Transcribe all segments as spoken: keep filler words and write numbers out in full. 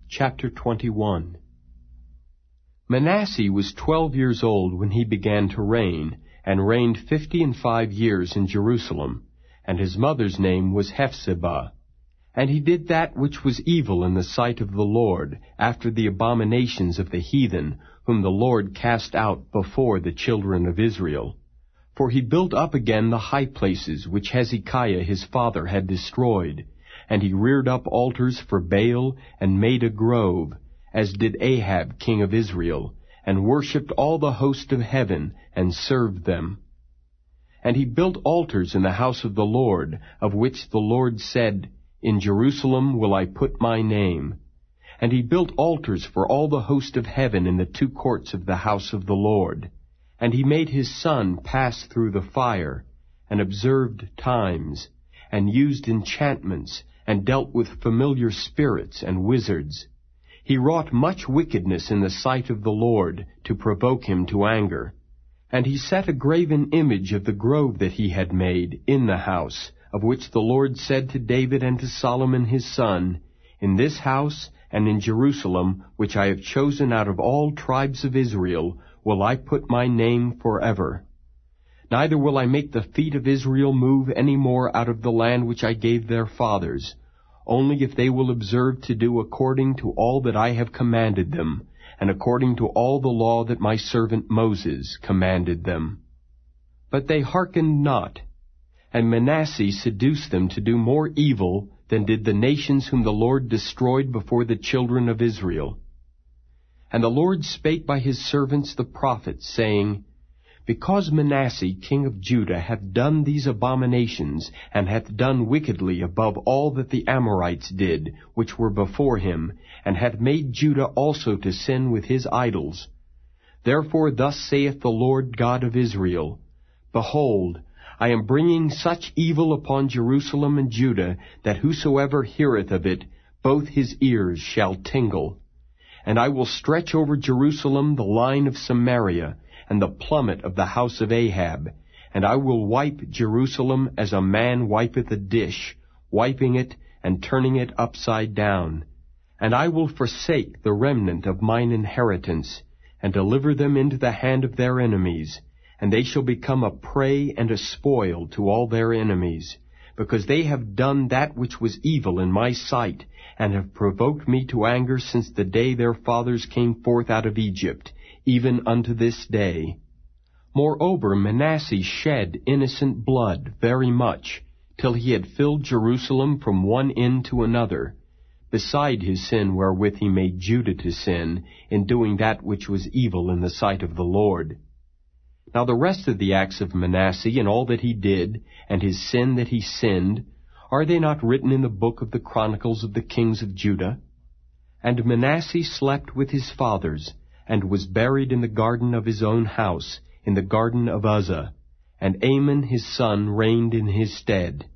Chapter twenty-one. Manasseh was twelve years old when he began to reign, and reigned fifty and five years in Jerusalem, and his mother's name was Hephzibah. And he did that which was evil in the sight of the Lord, after the abominations of the heathen, whom the Lord cast out before the children of Israel. For he built up again the high places which Hezekiah his father had destroyed, and he reared up altars for Baal, and made a grove, as did Ahab king of Israel, and worshipped all the host of heaven, and served them. And he built altars in the house of the Lord, of which the Lord said, In Jerusalem will I put my name. And he built altars for all the host of heaven in the two courts of the house of the Lord. And he made his son pass through the fire, and observed times, and used enchantments, and dealt with familiar spirits and wizards. He wrought much wickedness in the sight of the Lord, to provoke him to anger. And he set a graven image of the grove that he had made in the house, of which the Lord said to David and to Solomon his son, In this house and in Jerusalem, which I have chosen out of all tribes of Israel, will I put my name forever. Neither will I make the feet of Israel move any more out of the land which I gave their fathers, only if they will observe to do according to all that I have commanded them, and according to all the law that my servant Moses commanded them. But they hearkened not, and Manasseh seduced them to do more evil than did the nations whom the Lord destroyed before the children of Israel. And the Lord spake by his servants the prophets, saying, Because Manasseh king of Judah hath done these abominations, and hath done wickedly above all that the Amorites did, which were before him, and hath made Judah also to sin with his idols. Therefore thus saith the Lord God of Israel, Behold, I am bringing such evil upon Jerusalem and Judah, that whosoever heareth of it, both his ears shall tingle. And I will stretch over Jerusalem the line of Samaria, and the plummet of the house of Ahab, and I will wipe Jerusalem as a man wipeth a dish, wiping it and turning it upside down. And I will forsake the remnant of mine inheritance, and deliver them into the hand of their enemies, and they shall become a prey and a spoil to all their enemies, because they have done that which was evil in my sight, and have provoked me to anger since the day their fathers came forth out of Egypt, even unto this day. Moreover, Manasseh shed innocent blood very much, till he had filled Jerusalem from one end to another, beside his sin wherewith he made Judah to sin, in doing that which was evil in the sight of the Lord. Now the rest of the acts of Manasseh, and all that he did, and his sin that he sinned, are they not written in the book of the Chronicles of the kings of Judah? And Manasseh slept with his fathers, and was buried in the garden of his own house, in the garden of Uzzah, and Amon his son reigned in his stead.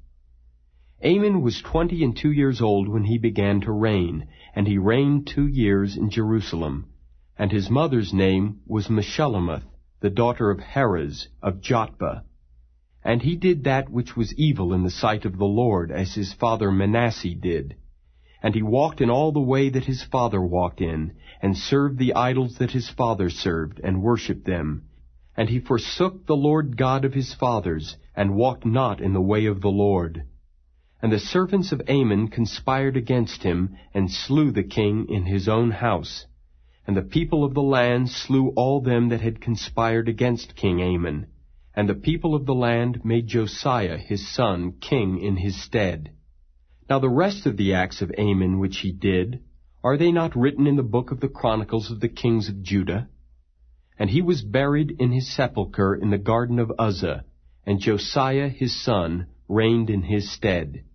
Amon was twenty and two years old when he began to reign, and he reigned two years in Jerusalem. And his mother's name was Meshullemeth, the daughter of Harez of Jotbah. And he did that which was evil in the sight of the Lord, as his father Manasseh did. And he walked in all the way that his father walked in, and served the idols that his father served, and worshipped them. And he forsook the Lord God of his fathers, and walked not in the way of the Lord. And the servants of Amon conspired against him, and slew the king in his own house. And the people of the land slew all them that had conspired against King Amon. And the people of the land made Josiah his son king in his stead. Now the rest of the acts of Amon which he did, are they not written in the book of the Chronicles of the kings of Judah? And he was buried in his sepulchre in the garden of Uzzah, and Josiah his son reigned in his stead.